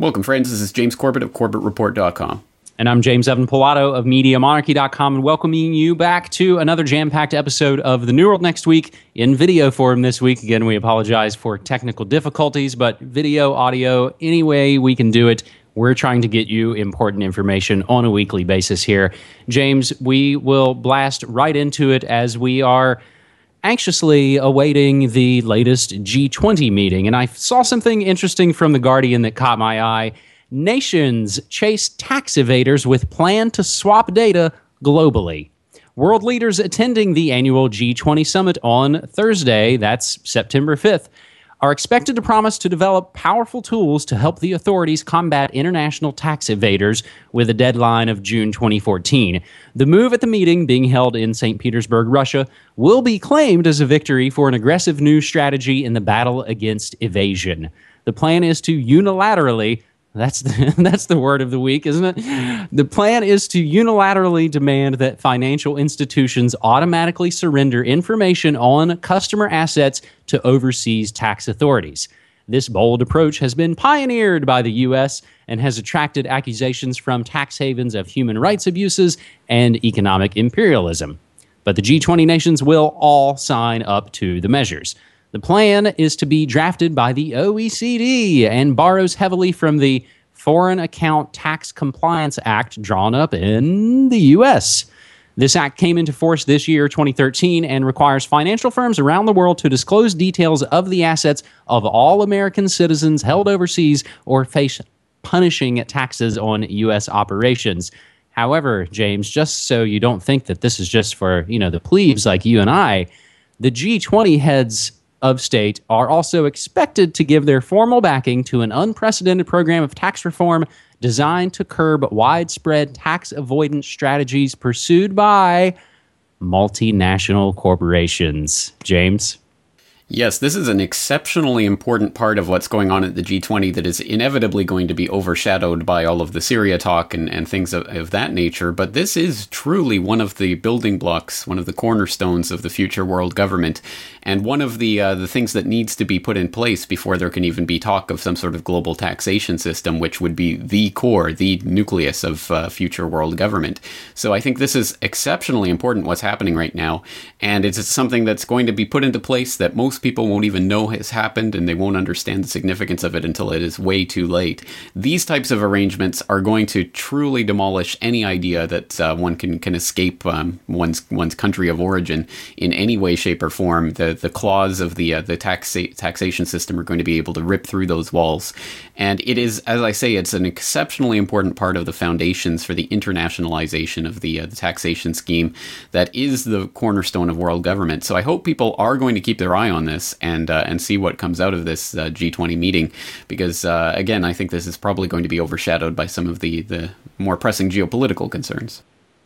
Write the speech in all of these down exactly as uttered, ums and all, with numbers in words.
Welcome, friends. This is James Corbett of Corbett Report dot com. And I'm James Evan Pilato of Media Monarchy dot com, and welcoming you back to another jam-packed episode of The New World Next Week in video form this week. Again, we apologize for technical difficulties, but video, audio, any way we can do it, we're trying to get you important information on a weekly basis here. James, we will blast right into it as we are anxiously awaiting the latest G twenty meeting. And I saw something interesting from The Guardian that caught my eye. Nations chase tax evaders with plan to swap data globally. World leaders attending the annual G twenty summit on Thursday, that's September fifth, are expected to promise to develop powerful tools to help the authorities combat international tax evaders with a deadline of June twenty fourteen. The move at the meeting, being held in Saint Petersburg, Russia, will be claimed as a victory for an aggressive new strategy in the battle against evasion. The plan is to unilaterally That's the, that's the word of the week, isn't it? The plan is to unilaterally demand that financial institutions automatically surrender information on customer assets to overseas tax authorities. This bold approach has been pioneered by the U S and has attracted accusations from tax havens of human rights abuses and economic imperialism. But the G twenty nations will all sign up to the measures. The plan is to be drafted by the O E C D and borrows heavily from the Foreign Account Tax Compliance Act drawn up in the U S. This act came into force this year, twenty thirteen, and requires financial firms around the world to disclose details of the assets of all American citizens held overseas or face punishing taxes on U S operations. However, James, just so you don't think that this is just for, you know, the plebes like you and I, the G twenty heads of state are also expected to give their formal backing to an unprecedented program of tax reform designed to curb widespread tax avoidance strategies pursued by multinational corporations. James? Yes, this is an exceptionally important part of what's going on at the G twenty that is inevitably going to be overshadowed by all of the Syria talk and, and things of, of that nature. But this is truly one of the building blocks, one of the cornerstones of the future world government, and one of the uh, the things that needs to be put in place before there can even be talk of some sort of global taxation system, which would be the core, the nucleus of uh, future world government. So I think this is exceptionally important what's happening right now, and it's something that's going to be put into place that most people won't even know has happened, and they won't understand the significance of it until it is way too late. These types of arrangements are going to truly demolish any idea that uh, one can can escape um, one's one's country of origin in any way, shape, or form. The the claws of the uh, the tax taxation system are going to be able to rip through those walls, and it is, as I say, it's an exceptionally important part of the foundations for the internationalization of the, uh, the taxation scheme that is the cornerstone of world government. So I hope people are going to keep their eye on this and uh, and see what comes out of this uh, G twenty meeting, because uh, again, I think this is probably going to be overshadowed by some of the, the more pressing geopolitical concerns,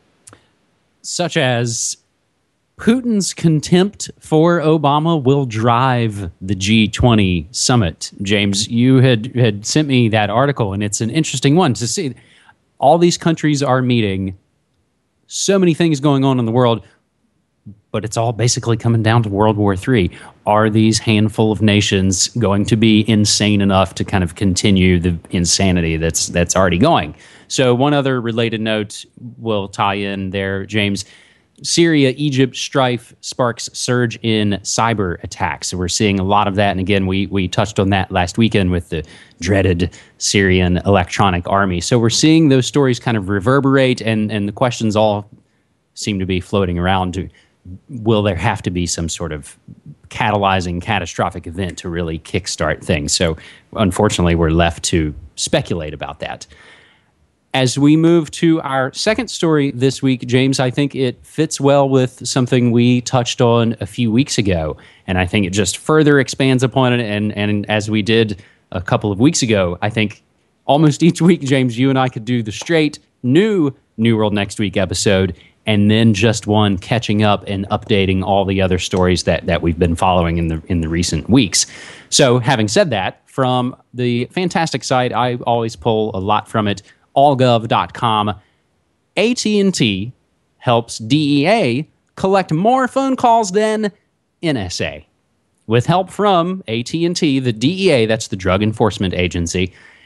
such as Putin's contempt for Obama will drive the G twenty summit. James, you had had sent me that article, and it's an interesting one to see. All these countries are meeting, so many things going on in the world, but it's all basically coming down to World War Three. Are these handful of nations going to be insane enough to kind of continue the insanity that's that's already going? So one other related note will tie in there, James. Syria-Egypt strife sparks surge in cyber attacks. So we're seeing a lot of that. And again, we we touched on that last weekend with the dreaded Syrian electronic army. So we're seeing those stories kind of reverberate, and, and the questions all seem to be floating around to, will there have to be some sort of catalyzing catastrophic event to really kickstart things? So unfortunately, we're left to speculate about that. As we move to our second story this week, James, I think it fits well with something we touched on a few weeks ago, and I think it just further expands upon it. And, and as we did a couple of weeks ago, I think almost each week, James, you and I could do the straight new New World Next Week episode, and then just one catching up and updating all the other stories that, that we've been following in the in the recent weeks. So having said that, from the fantastic site, I always pull a lot from it, all gov dot com, A T and T helps D E A collect more phone calls than N S A. With help from A T and T, the D E A, that's the Drug Enforcement Agency,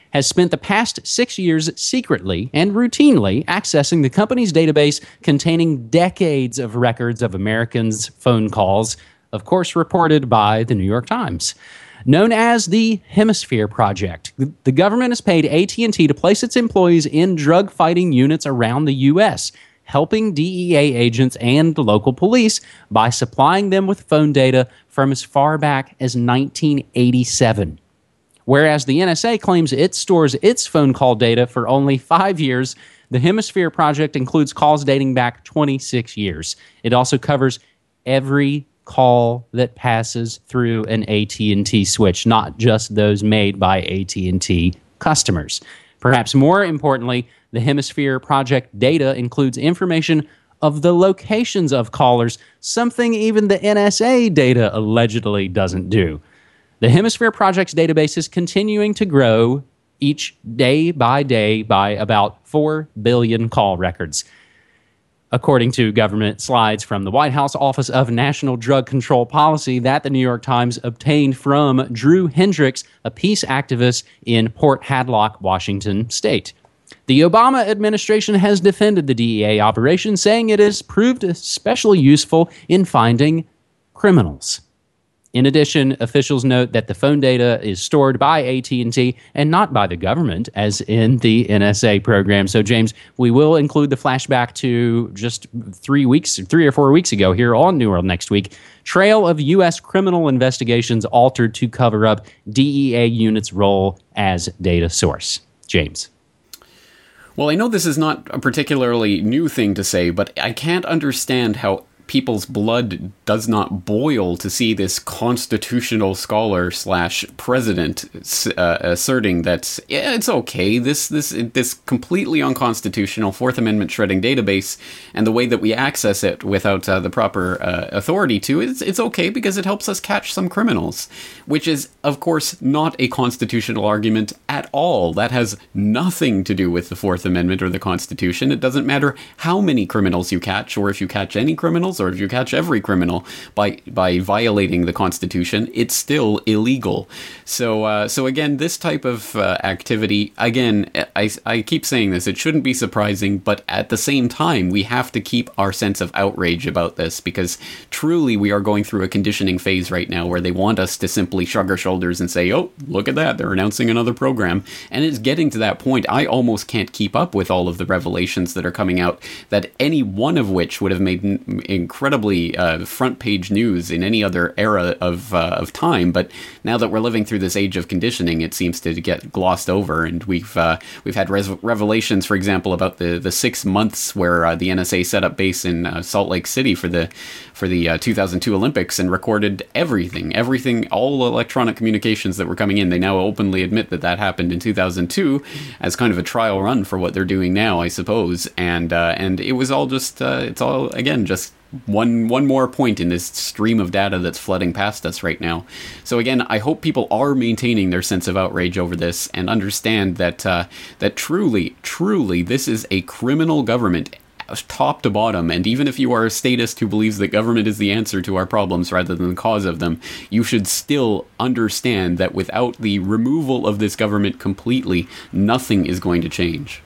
has spent the past six years secretly and routinely accessing the company's database containing decades of records of Americans' phone calls, of course reported by the New York Times. Known as the Hemisphere Project, the government has paid A T and T to place its employees in drug-fighting units around the U S, helping D E A agents and local police by supplying them with phone data from as far back as nineteen eighty-seven. Whereas the N S A claims it stores its phone call data for only five years, the Hemisphere Project includes calls dating back twenty-six years. It also covers every call that passes through an A T and T switch, not just those made by A T and T customers. Perhaps more importantly, the Hemisphere Project data includes information of the locations of callers, something even the N S A data allegedly doesn't do. The Hemisphere Project's database is continuing to grow each day by day by about four billion call records, according to government slides from the White House Office of National Drug Control Policy that the New York Times obtained from Drew Hendricks, a peace activist in Port Hadlock, Washington State. The Obama administration has defended the D E A operation, saying it has proved especially useful in finding criminals. In addition, officials note that the phone data is stored by A T and T and not by the government, as in the N S A program. So, James, we will include the flashback to just three weeks, three or four weeks ago here on New World Next Week. Trail of U S criminal investigations altered to cover up D E A units' role as data source. James. Well, I know this is not a particularly new thing to say, but I can't understand how people's blood does not boil to see this constitutional scholar slash president uh, asserting that yeah, it's okay. This this this completely unconstitutional Fourth Amendment shredding database and the way that we access it without uh, the proper uh, authority to it's it's okay because it helps us catch some criminals, which is of course not a constitutional argument at all. That has nothing to do with the Fourth Amendment or the Constitution. It doesn't matter how many criminals you catch, or if you catch any criminals, or if you catch every criminal by by violating the Constitution, it's still illegal. So uh, so again, this type of uh, activity, again, I, I keep saying this, it shouldn't be surprising, but at the same time, we have to keep our sense of outrage about this, because truly we are going through a conditioning phase right now where they want us to simply shrug our shoulders and say, oh, look at that, they're announcing another program. And it's getting to that point, I almost can't keep up with all of the revelations that are coming out, that any one of which would have made n- incredibly uh, front page news in any other era of uh, of time, but now that we're living through this age of conditioning, it seems to get glossed over. And we've uh, we've had res- revelations, for example, about the, the six months where uh, the N S A set up base in uh, Salt Lake City for the for the uh, two thousand two Olympics and recorded everything, everything, all electronic communications that were coming in. They now openly admit that that happened in two thousand two as kind of a trial run for what they're doing now, I suppose. And uh, and it was all just uh, it's all again just. One one more point in this stream of data that's flooding past us right now. So again, I hope people are maintaining their sense of outrage over this and understand that uh, that truly, truly, this is a criminal government, top to bottom. And even if you are a statist who believes that government is the answer to our problems rather than the cause of them, you should still understand that without the removal of this government completely, nothing is going to change.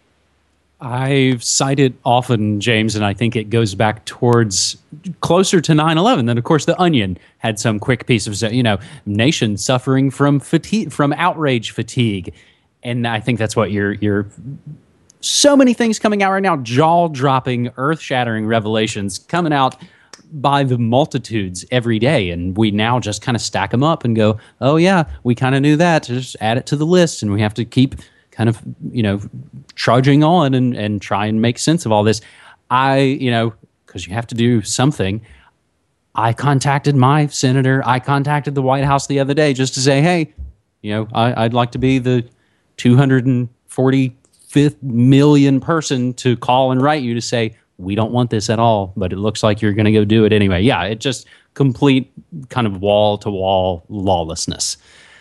I've cited often, James, and I think it goes back towards closer to nine eleven. Then, of course, The Onion had some quick piece of, you know, nation suffering from fatigue, from outrage fatigue. And I think that's what you're, you're so many things coming out right now, jaw-dropping, earth-shattering revelations coming out by the multitudes every day. And we now just kind of stack them up and go, oh, yeah, we kind of knew that. Just add it to the list, and we have to keep kind of, you know, trudging on and, and try and make sense of all this. I, you know, because you have to do something, I contacted my senator. I contacted the White House the other day just to say, hey, you know, I, I'd like to be the two hundred forty-fifth million person to call and write you to say, we don't want this at all, but it looks like you're going to go do it anyway. Yeah, it just complete kind of wall-to-wall lawlessness.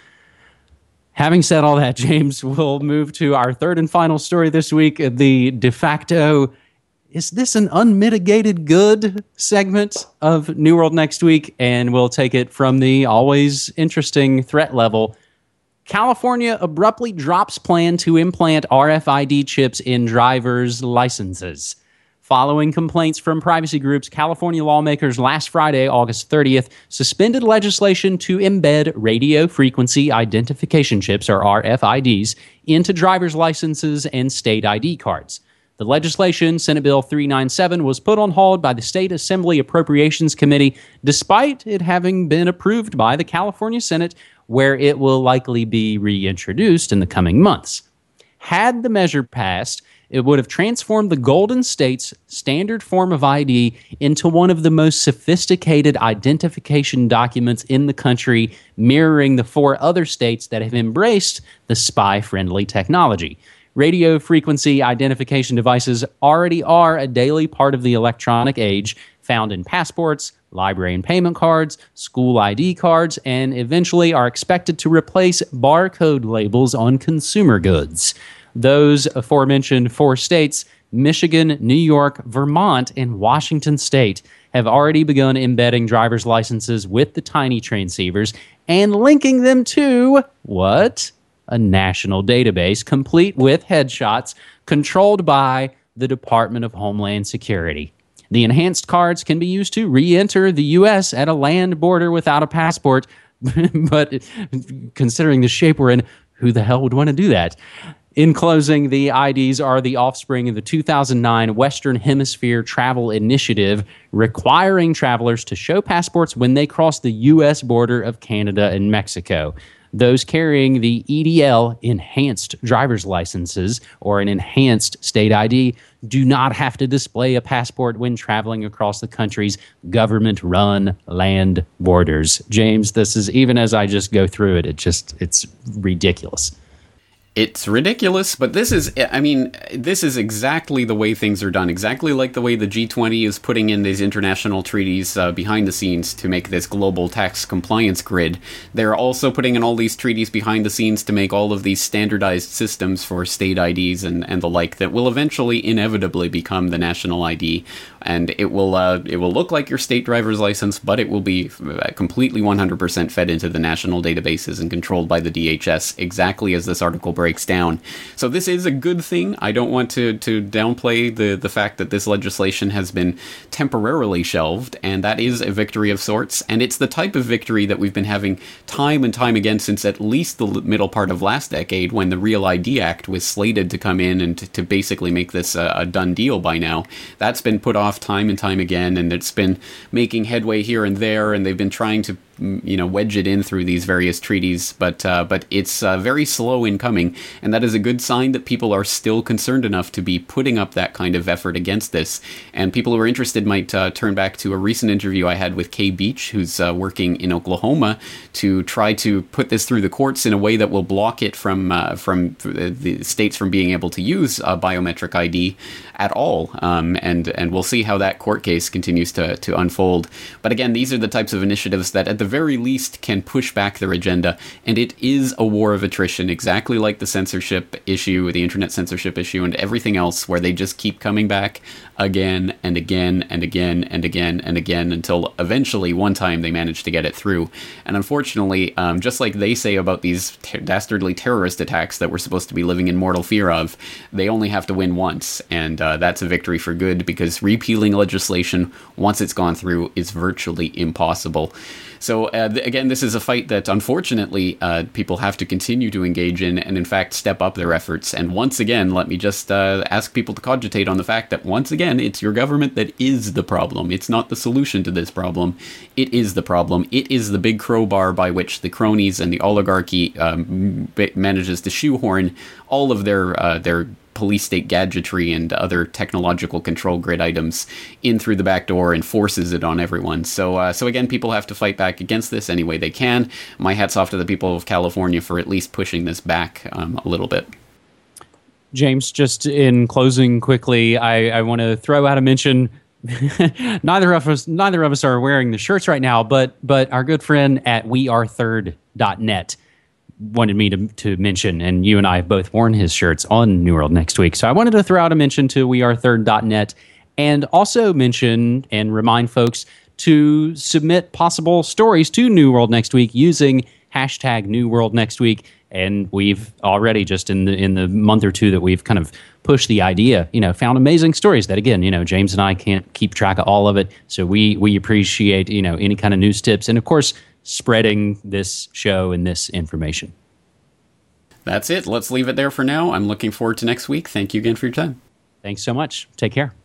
Having said all that, James, we'll move to our third and final story this week, the de facto, is this an unmitigated good segment of New World Next Week? And we'll take it from the always interesting threat level. California abruptly drops plan to implant R F I D chips in drivers' licenses. Following complaints from privacy groups, California lawmakers last Friday, August thirtieth, suspended legislation to embed radio frequency identification chips, or R F I Ds, into driver's licenses and state I D cards. The legislation, Senate Bill three ninety-seven, was put on hold by the State Assembly Appropriations Committee, despite it having been approved by the California Senate, where it will likely be reintroduced in the coming months. Had the measure passed, it would have transformed the Golden State's standard form of I D into one of the most sophisticated identification documents in the country, mirroring the four other states that have embraced the spy-friendly technology. Radio frequency identification devices already are a daily part of the electronic age, found in passports, library and payment cards, school I D cards, and eventually are expected to replace barcode labels on consumer goods. Those aforementioned four states, Michigan, New York, Vermont, and Washington State, have already begun embedding driver's licenses with the tiny transceivers and linking them to, what? A national database complete with headshots controlled by the Department of Homeland Security. The enhanced cards can be used to re-enter the U S at a land border without a passport, but considering the shape we're in, who the hell would want to do that? In closing, the I Ds are the offspring of the two thousand nine Western Hemisphere Travel Initiative, requiring travelers to show passports when they cross the U S border of Canada and Mexico. Those carrying the E D L enhanced driver's licenses or an enhanced state I D do not have to display a passport when traveling across the country's government-run land borders. James, this is, even as I just go through it, it just, it's ridiculous. It's ridiculous, but this is, I mean, this is exactly the way things are done, exactly like the way the G twenty is putting in these international treaties uh, behind the scenes to make this global tax compliance grid. They're also putting in all these treaties behind the scenes to make all of these standardized systems for state I Ds and, and the like that will eventually inevitably become the national I D. And it will uh, it will look like your state driver's license, but it will be completely one hundred percent fed into the national databases and controlled by the D H S, exactly as this article breaks down. So this is a good thing. I don't want to, to downplay the, the fact that this legislation has been temporarily shelved, and that is a victory of sorts. And it's the type of victory that we've been having time and time again since at least the middle part of last decade, when the Real I D Act was slated to come in and to, to basically make this a, a done deal by now. That's been put off time and time again, and it's been making headway here and there, and they've been trying to, you know, wedge it in through these various treaties, but uh, but it's uh, very slow in coming, and that is a good sign that people are still concerned enough to be putting up that kind of effort against this. And people who are interested might uh, turn back to a recent interview I had with Kay Beach, who's uh, working in Oklahoma to try to put this through the courts in a way that will block it from uh, from the states from being able to use a biometric I D at all. Um, and and we'll see how that court case continues to to unfold. But again, these are the types of initiatives that at the very least can push back their agenda, and it is a war of attrition, exactly like the censorship issue, the internet censorship issue, and everything else, where they just keep coming back again and again and again and again and again until eventually one time they manage to get it through. And unfortunately, um, just like they say about these ter- dastardly terrorist attacks that we're supposed to be living in mortal fear of, they only have to win once, and uh, that's a victory for good, because repealing legislation, once it's gone through, is virtually impossible. So uh, th- again, this is a fight that unfortunately uh, people have to continue to engage in, and in fact step up their efforts. And once again, let me just uh, ask people to cogitate on the fact that once again, it's your government that is the problem. It's not the solution to this problem. It is the problem. It is the big crowbar by which the cronies and the oligarchy um, manages to shoehorn all of their uh, their police state gadgetry and other technological control grid items in through the back door and forces it on everyone. So uh, so again, people have to fight back against this any way they can. My hat's off to the people of California for at least pushing this back um, a little bit. James, just in closing quickly, I, I want to throw out a mention. neither of us neither of us are wearing the shirts right now, but but our good friend at we are third dot net wanted me to, to mention, and you and I have both worn his shirts on New World Next Week. So I wanted to throw out a mention to we are third dot net, and also mention and remind folks to submit possible stories to New World Next Week using hashtag New World Next Week. And we've already, just in the in the month or two that we've kind of pushed the idea, you know, found amazing stories that, again, you know, James and I can't keep track of all of it. So we we appreciate, you know, any kind of news tips and, of course, spreading this show and this information. That's it. Let's leave it there for now. I'm looking forward to next week. Thank you again for your time. Thanks so much. Take care.